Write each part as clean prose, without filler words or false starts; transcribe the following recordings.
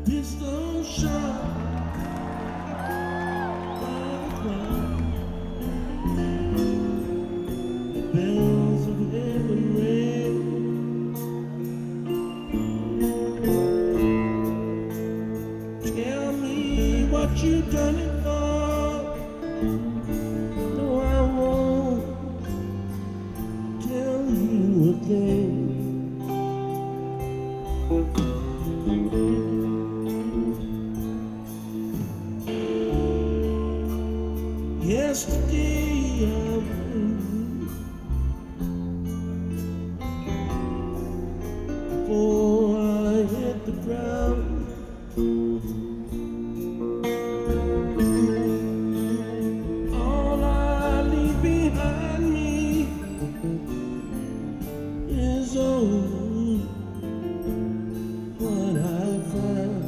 pistol shot by the crowd. The bells of heaven ring. Tell me what you done it for. No, I won't tell you a thing. Yesterday I went before I hit the ground. All I leave behind me is only what I found.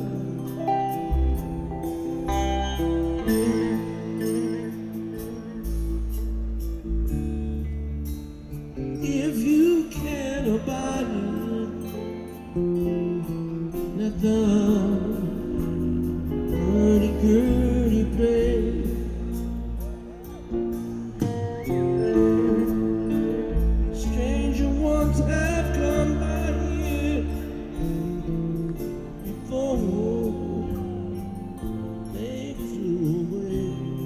If you can abide it, let the hurdy-gurdy play. Stranger ones have come by here before they flew away.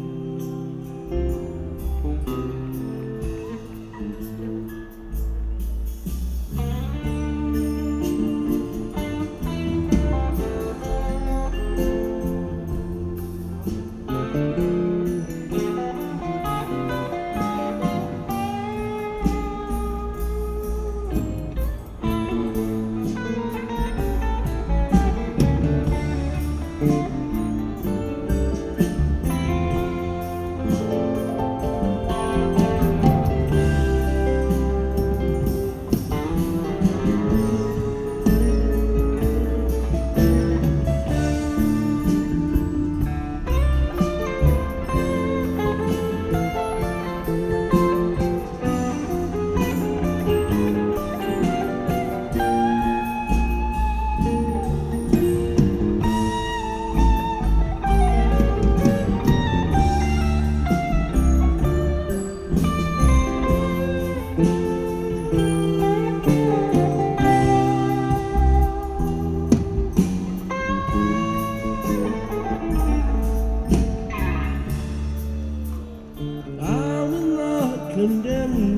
I will not condemn you.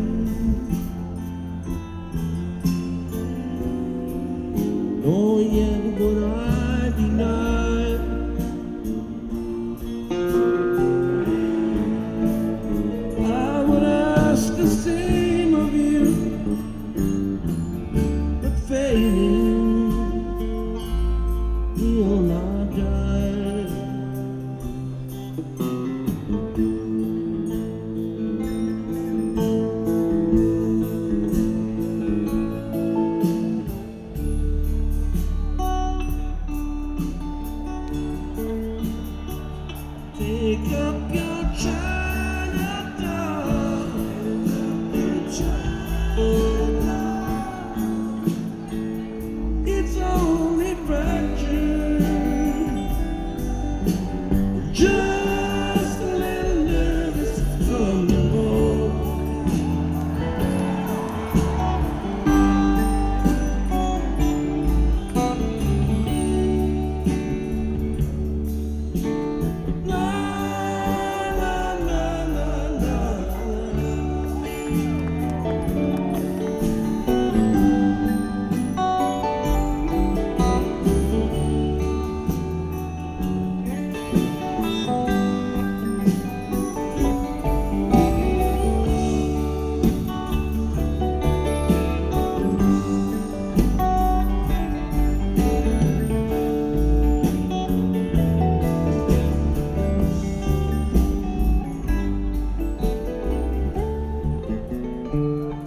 Oh, yeah, but I